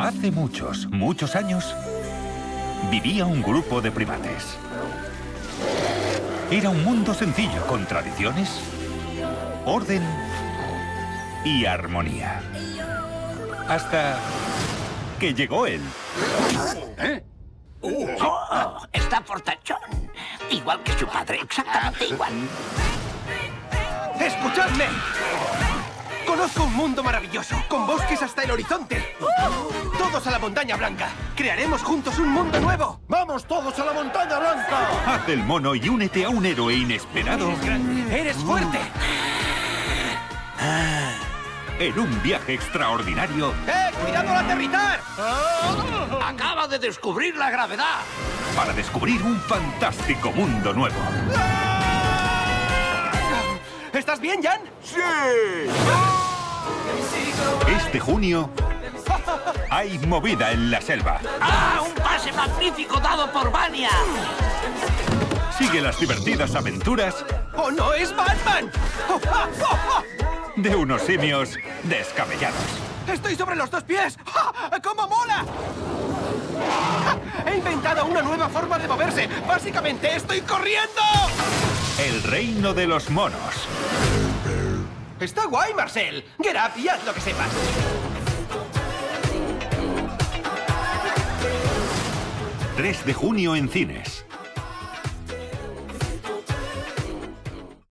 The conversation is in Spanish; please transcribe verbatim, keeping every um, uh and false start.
Hace muchos, muchos años, vivía un grupo de primates. Era un mundo sencillo, con tradiciones, orden y armonía. Hasta que llegó él. ¿Eh? Oh, está fortachón. Igual que su padre, exactamente igual. ¡Escuchadme! Conozco un mundo maravilloso, con bosques hasta el horizonte. ¡Todos a la Montaña Blanca! ¡Crearemos juntos un mundo nuevo! ¡Vamos todos a la Montaña Blanca! Haz el mono y únete a un héroe inesperado. ¡Eres grande! ¡Eres fuerte! En un viaje extraordinario. ¡Eh! ¡Cuidado al aterrizar! Acaba de descubrir la gravedad. Para descubrir un fantástico mundo nuevo. ¿Estás bien, Jan? ¡Sí! Este junio hay movida en la selva. ¡Ah! ¡Un pase magnífico dado por Vania! Sigue las divertidas aventuras ¡Oh, no! ¡Es Batman! ¡Oh, ah, oh, oh! de unos simios descabellados. ¡Estoy sobre los dos pies! ¡Ah! ¡Cómo mola! ¡Ah! ¡He inventado una nueva forma de moverse! ¡Básicamente estoy corriendo! El reino de los monos. Está guay, Marcel. Get up y haz lo que sepas. tres de junio en cines.